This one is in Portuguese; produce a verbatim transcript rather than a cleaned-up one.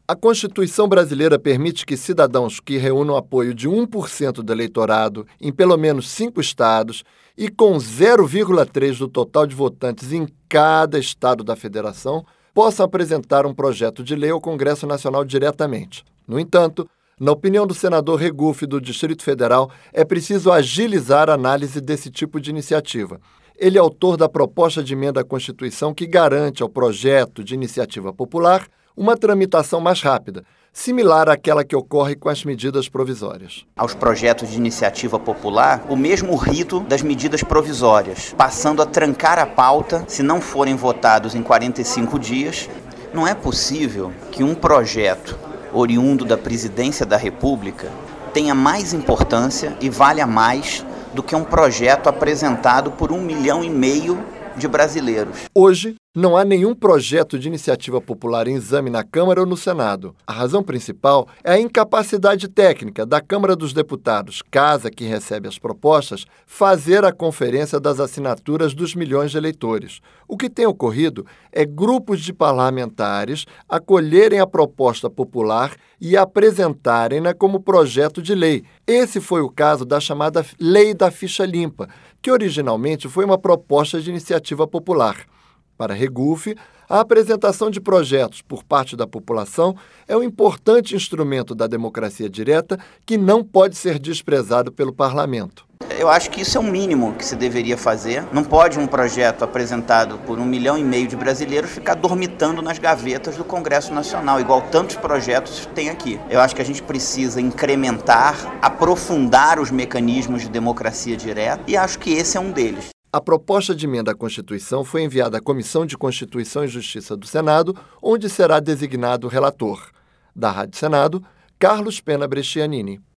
A Constituição brasileira permite que cidadãos que reúnam apoio de um por cento do eleitorado em pelo menos cinco estados e com zero vírgula três por cento do total de votantes em cada estado da federação possam apresentar um projeto de lei ao Congresso Nacional diretamente. No entanto, na opinião do senador Regufe do Distrito Federal, é preciso agilizar a análise desse tipo de iniciativa. Ele é autor da proposta de emenda à Constituição que garante ao projeto de iniciativa popular uma tramitação mais rápida, similar àquela que ocorre com as medidas provisórias. Aos projetos de iniciativa popular, o mesmo rito das medidas provisórias, passando a trancar a pauta se não forem votados em quarenta e cinco dias. Não é possível que um projeto oriundo da Presidência da República tenha mais importância e valha mais do que um projeto apresentado por um milhão e meio de brasileiros. Hoje, não há nenhum projeto de iniciativa popular em exame na Câmara ou no Senado. A razão principal é a incapacidade técnica da Câmara dos Deputados, casa que recebe as propostas, fazer a conferência das assinaturas dos milhões de eleitores. O que tem ocorrido é grupos de parlamentares acolherem a proposta popular e apresentarem-na como projeto de lei. Esse foi o caso da chamada Lei da Ficha Limpa, que originalmente foi uma proposta de iniciativa popular. Para Regufe, a apresentação de projetos por parte da população é um importante instrumento da democracia direta que não pode ser desprezado pelo parlamento. Eu acho que isso é o mínimo que se deveria fazer. Não pode um projeto apresentado por um milhão e meio de brasileiros ficar dormitando nas gavetas do Congresso Nacional, igual tantos projetos tem aqui. Eu acho que a gente precisa incrementar, aprofundar os mecanismos de democracia direta e acho que esse é um deles. A proposta de emenda à Constituição foi enviada à Comissão de Constituição e Justiça do Senado, onde será designado o relator. Da Rádio Senado, Carlos Pena Brescianini.